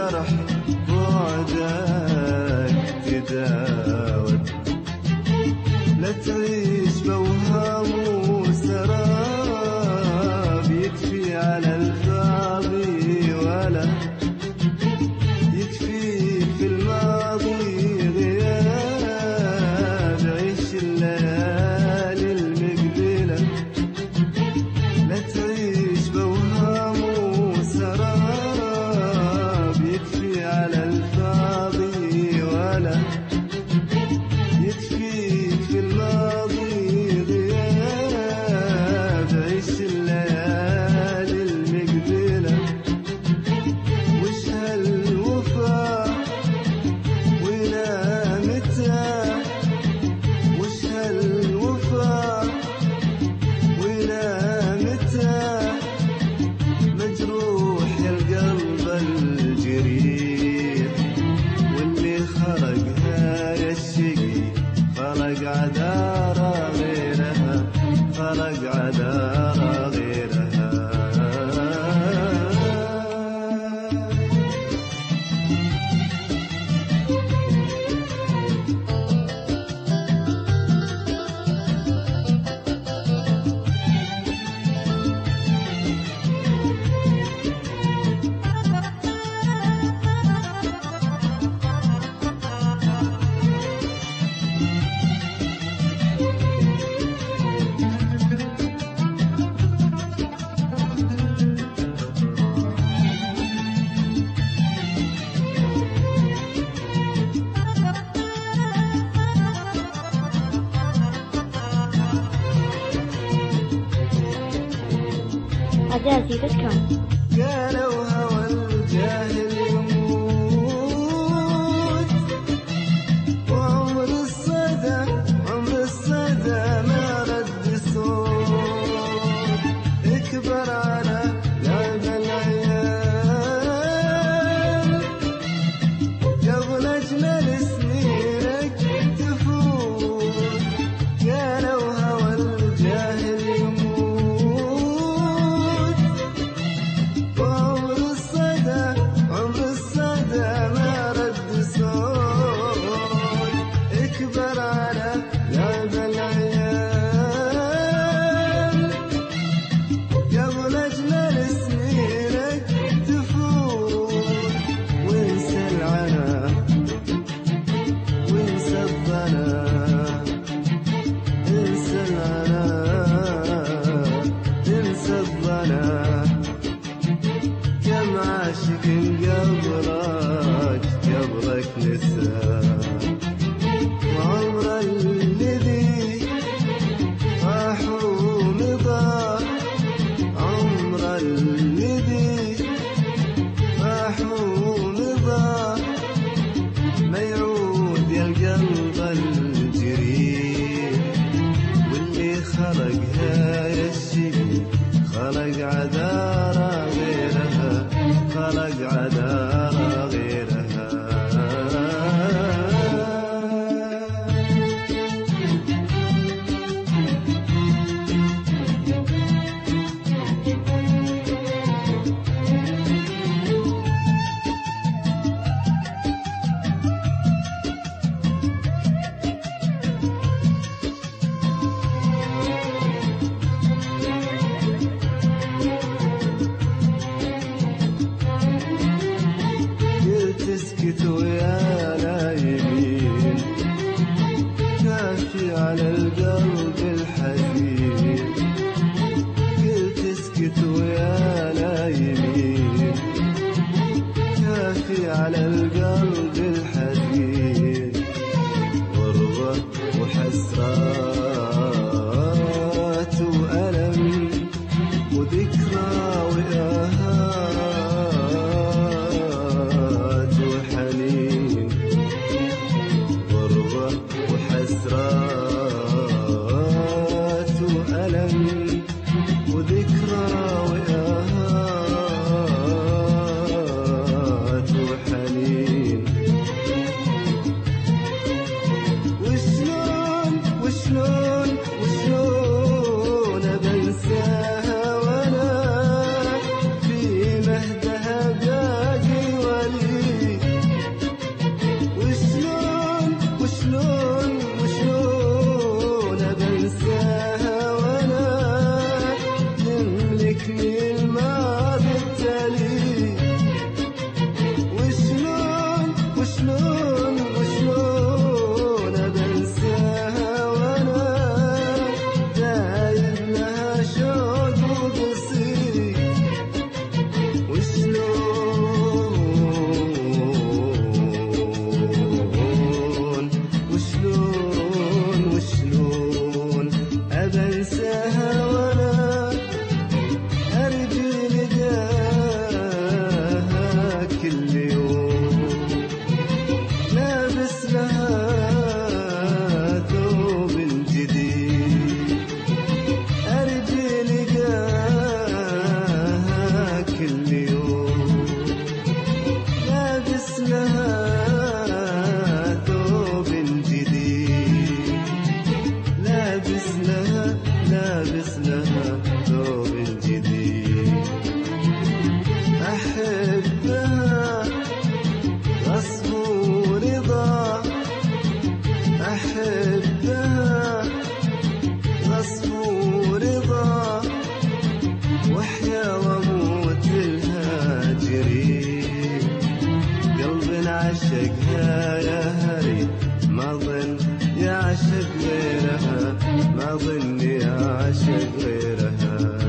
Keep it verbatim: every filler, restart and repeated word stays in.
الجرح بعدك تداوى، لا تعيش بوهام وسراب يكفي على الفاضي، ولا يكفيك في الماضي غياب. عيش الليالي المقبلة، لا تعيش بوهام وسراب يكفي على الفاضي، ولا يكفيك في الماضي غياب. عيش الليالي المقبلة، وش هالوفا ولا متى، وش هالوفا ولا متى. مجروح يا القلب الجريح، واللي خلقها يا الشقي خلق عذارى غيرها، خلق عذارى غيرها. أعجازي تذكر قالوا هوى الجاهل يموت، وعمر الصدى عمر الصدى ما رد صوت. اكبر على لعب العيال قبل أجمل سنينك تفوت. قالوا هوى الجاهل يموت، وعمر الصدى عمر الصدى ما رد صوت. اكبر على لعب العيال قبل أجمل سنينك تفوت. وانسى العنا وانسى الظنا، انسى العنا انسى الظنا. كم عاشق قبلك قبلك نسى، وعمر الذي راح ومضى، عمر الذي راح ومضى. ما يعود يا القلب الجريح، واللي خلقها يا الشقي خلق عذارى غيرها، خلق عذارى غيرها. تسكت ويا لايمين، كافي على القلب الحزين. قلت اسكت ويا لايمين، كافي على القلب الحزين. غربة وحسرات وألم وذكرى وآهات وحنين. غربة وحسرات وألم وذكرى وآهات وحنين. ظن يعشق غيرها ما ظن يعشق غيرها